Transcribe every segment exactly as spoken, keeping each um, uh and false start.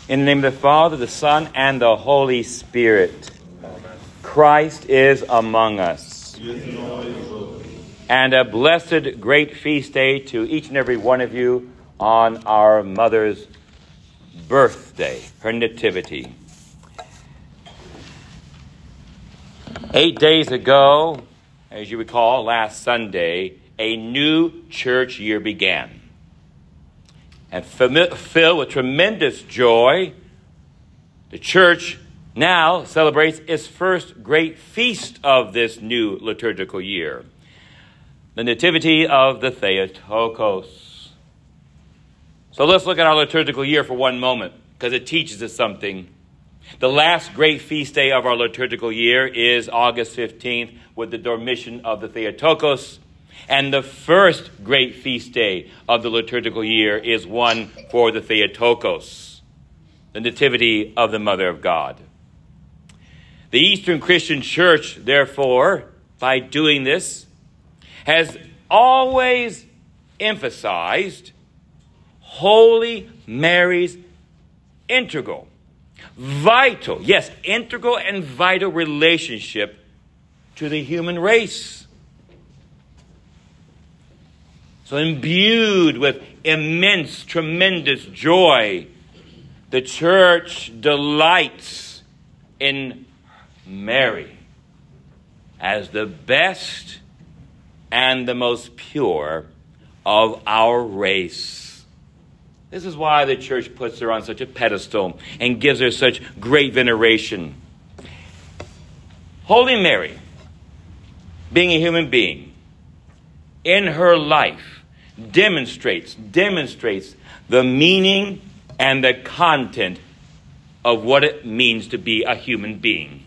In the name of the Father, the Son, and the Holy Spirit. Amen. Christ is among us. And a blessed great feast day to each and every one of you on our mother's birthday, her nativity. Eight days ago, as you recall, last Sunday, a new church year began. And filled with tremendous joy, the church now celebrates its first great feast of this new liturgical year, the Nativity of the Theotokos. So let's look at our liturgical year for one moment, because it teaches us something. The last great feast day of our liturgical year is August fifteenth, with the Dormition of the Theotokos. And the first great feast day of the liturgical year is one for the Theotokos, the Nativity of the Mother of God. The Eastern Christian Church, therefore, by doing this, has always emphasized Holy Mary's integral, vital, yes, integral and vital relationship to the human race. So imbued with immense, tremendous joy, the church delights in Mary as the best and the most pure of our race. This is why the church puts her on such a pedestal and gives her such great veneration. Holy Mary, being a human being, in her life, demonstrates, demonstrates the meaning and the content of what it means to be a human being.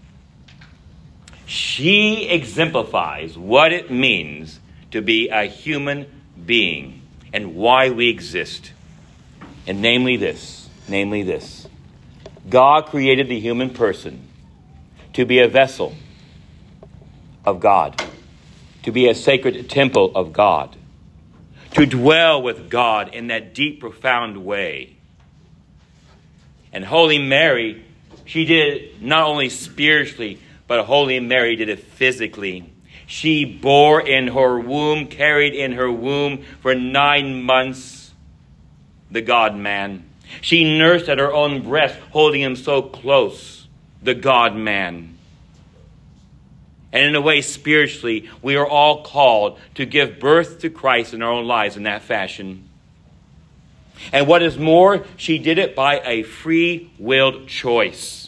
She exemplifies what it means to be a human being and why we exist. And namely this, namely this. God created the human person to be a vessel of God, to be a sacred temple of God, to dwell with God in that deep, profound way. And Holy Mary, she did it not only spiritually, but Holy Mary did it physically. She bore in her womb, carried in her womb for nine months the God-man. She nursed at her own breast, holding him so close, the God-man. And in a way, spiritually, we are all called to give birth to Christ in our own lives in that fashion. And what is more, she did it by a free-willed choice.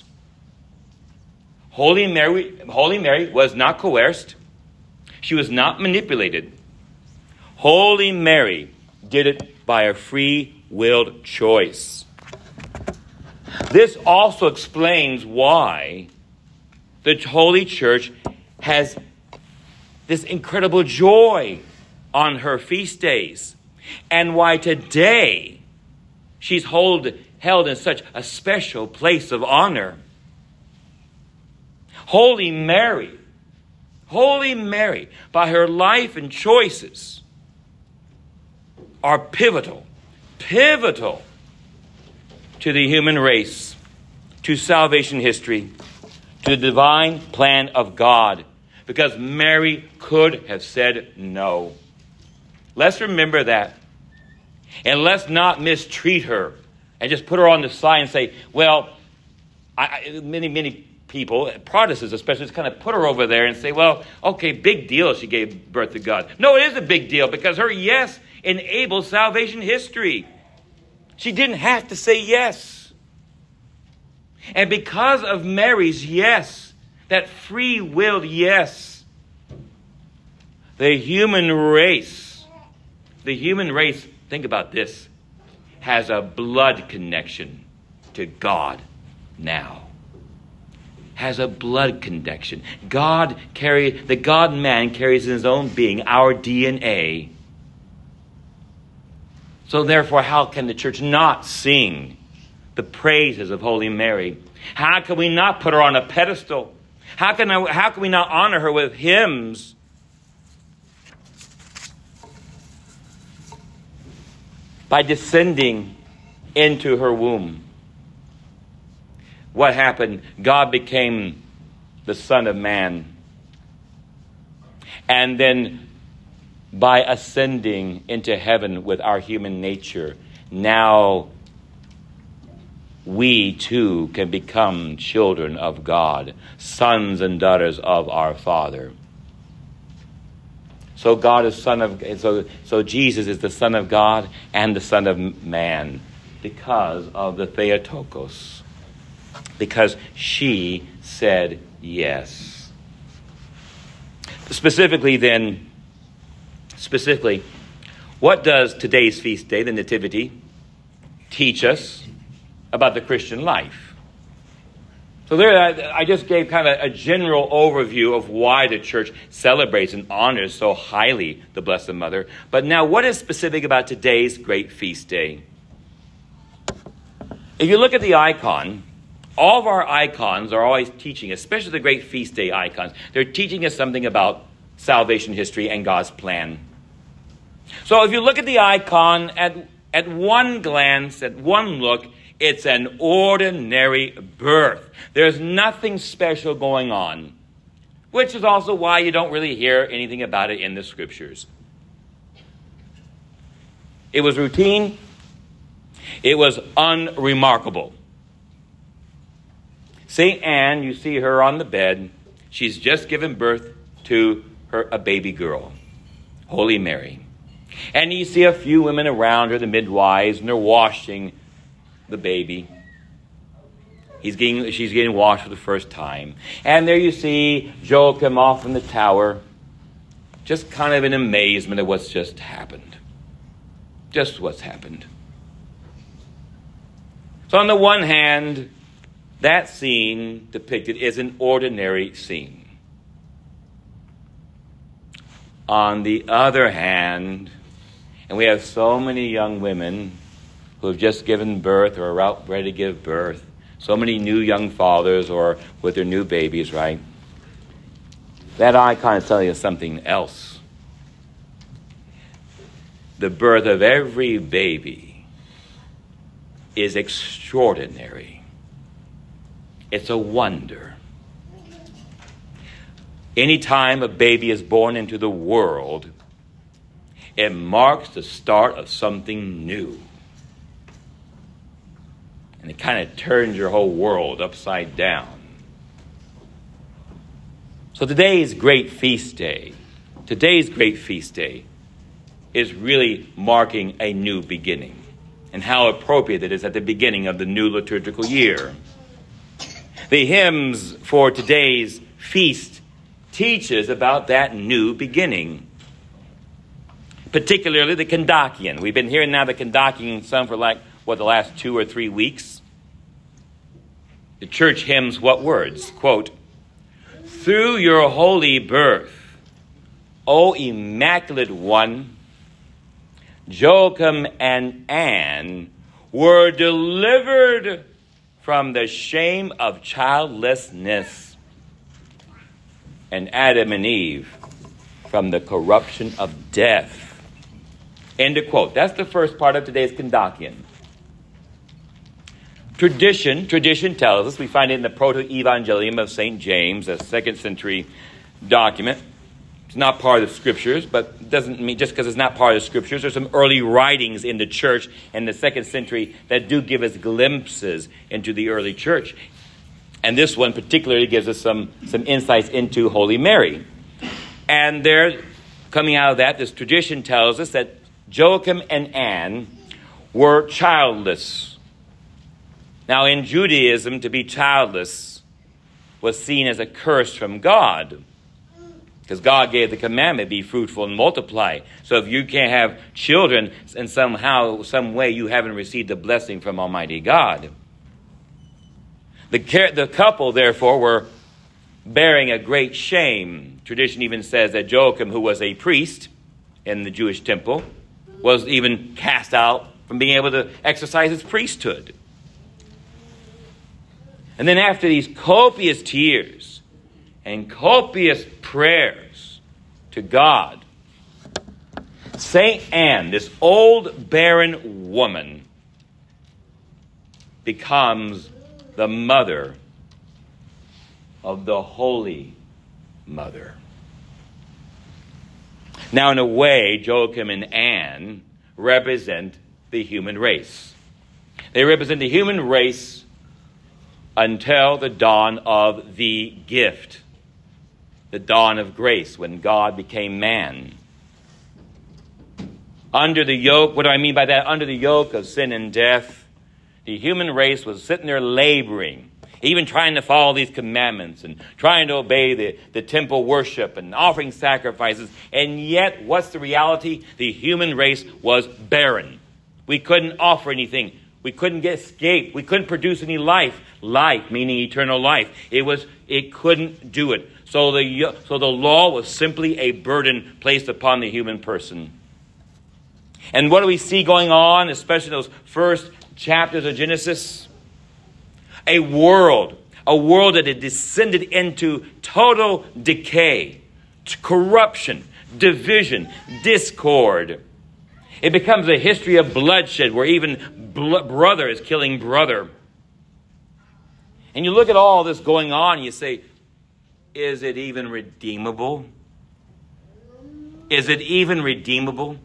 Holy Mary, Holy Mary was not coerced. She was not manipulated. Holy Mary did it by a free-willed choice. This also explains why the Holy Church has this incredible joy on her feast days, and why today she's hold, held in such a special place of honor. Holy Mary, Holy Mary, by her life and choices, are pivotal, pivotal to the human race, to salvation history, to the divine plan of God. Because Mary could have said no. Let's remember that. And let's not mistreat her and just put her on the side and say, well, I, many, many people, Protestants especially, just kind of put her over there and say, well, okay, big deal she gave birth to God. No, it is a big deal because her yes enabled salvation history. She didn't have to say yes. And because of Mary's yes, that free-willed yes, the human race, the human race, think about this, has a blood connection to God now. Has a blood connection. God carry the God-man carries in his own being our D N A. So therefore, how can the church not sing the praises of Holy Mary? How can we not put her on a pedestal? How can, I, how can we not honor her with hymns? By descending into her womb. what happened? God became the Son of Man. And then by ascending into heaven with our human nature, now we too can become children of God, sons and daughters of our Father. So God is Son of so so Jesus is the Son of God and the Son of Man because of the Theotokos, because she said yes. Specifically, then, specifically, what does today's feast day, the Nativity, teach us about the Christian life? So there, I, I just gave kind of a general overview of why the church celebrates and honors so highly the Blessed Mother. But now, what is specific about today's great feast day? If you look at the icon, all of our icons are always teaching, especially the great feast day icons, they're teaching us something about salvation history and God's plan. So if you look at the icon, at, at one glance, at one look, it's an ordinary birth. There's nothing special going on, which is also why you don't really hear anything about it in the scriptures. It was routine. It was unremarkable. Saint Anne, you see her on the bed. She's just given birth to her a baby girl, Holy Mary. And you see a few women around her, the midwives, and they're washing the baby. He's getting, she's getting washed for the first time. And there you see Joachim off from the tower, just kind of in amazement at what's just happened. Just what's happened. So on the one hand, that scene depicted is an ordinary scene. On the other hand, and we have so many young women who have just given birth or are out ready to give birth, so many new young fathers or with their new babies, right? That icon is telling us something else. The birth of every baby is extraordinary. It's a wonder. Anytime a baby is born into the world, it marks the start of something new. And it kind of turns your whole world upside down. So today's great feast day, today's great feast day is really marking a new beginning. And how appropriate it is at the beginning of the new liturgical year. The hymns for today's feast teaches about that new beginning. Particularly the Kondakion. We've been hearing now the Kondakion sung for like, what, the last two or three weeks? The church hymns what words? Quote, "Through your holy birth, O Immaculate One, Joachim and Anne were delivered from the shame of childlessness, and Adam and Eve from the corruption of death." End of quote. That's the first part of today's Kondakion. Tradition, tradition tells us, we find it in the Proto-Evangelium of Saint James, a second century document. It's not part of the scriptures, but it doesn't mean just because it's not part of the scriptures. There's some early writings in the church in the second century that do give us glimpses into the early church. And this one particularly gives us some, some insights into Holy Mary. And there, coming out of that, this tradition tells us that Joachim and Anne were childless. Now, in Judaism, to be childless was seen as a curse from God, because God gave the commandment, be fruitful and multiply. So if you can't have children, and somehow, some way, you haven't received the blessing from Almighty God. The, the couple, therefore, were bearing a great shame. Tradition even says that Joachim, who was a priest in the Jewish temple, was even cast out from being able to exercise his priesthood. And then after these copious tears and copious prayers to God, Saint Anne, this old barren woman, becomes the mother of the Holy Mother. Now, in a way, Joachim and Anne represent the human race. They represent the human race until the dawn of the gift, the dawn of grace, when God became man. Under the yoke, what do I mean by that? Under the yoke of sin and death, the human race was sitting there laboring, even trying to follow these commandments and trying to obey the, the temple worship and offering sacrifices. And yet, what's the reality? The human race was barren. We couldn't offer anything. We couldn't get escape. We couldn't produce any life. Life, meaning eternal life. It was. It couldn't do it. So the so the law was simply a burden placed upon the human person. And what do we see going on, especially those first chapters of Genesis? A world, a world that had descended into total decay, corruption, division, discord. It becomes a history of bloodshed where even bl- brother is killing brother. And you look at all this going on and you say, is it even redeemable? Is it even redeemable?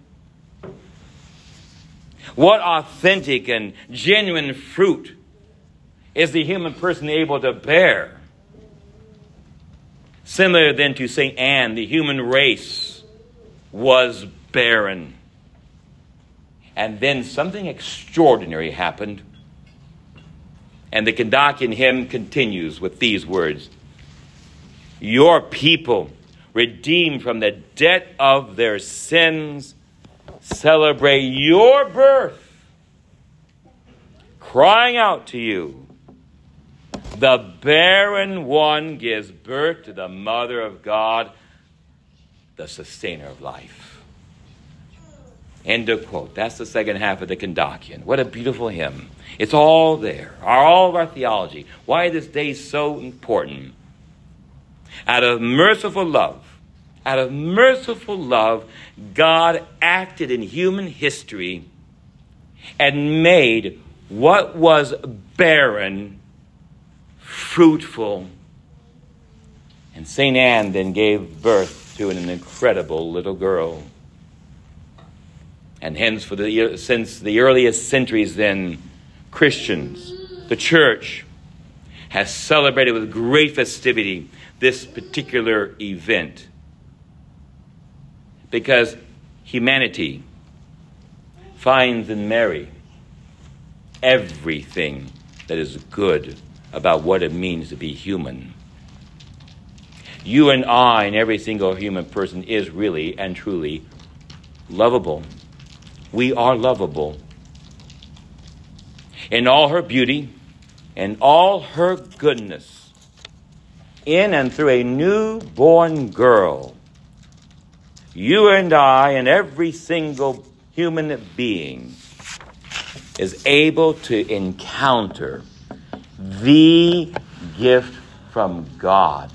What authentic and genuine fruit is the human person able to bear? Similar then to Saint Anne, the human race was barren. And then something extraordinary happened. And the Kondakian hymn continues with these words. Your people, redeemed from the debt of their sins, celebrate your birth, crying out to you. The barren one gives birth to the Mother of God, the sustainer of life. End of quote. That's the second half of the Kondakian. What a beautiful hymn. It's all there. All of our theology. Why this day is so important. Out of merciful love, out of merciful love, God acted in human history and made what was barren fruitful. And Saint Anne then gave birth to an incredible little girl. And hence, for the since the earliest centuries then, Christians, the church, has celebrated with great festivity this particular event. Because humanity finds in Mary everything that is good about what it means to be human. You and I and every single human person is really and truly lovable. We are lovable. In all her beauty, in all her goodness, in and through a newborn girl, you and I and every single human being is able to encounter the gift from God.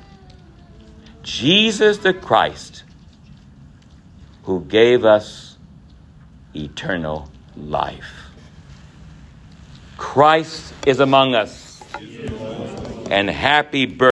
Jesus the Christ, who gave us eternal life. Christ is among us. And happy birthday.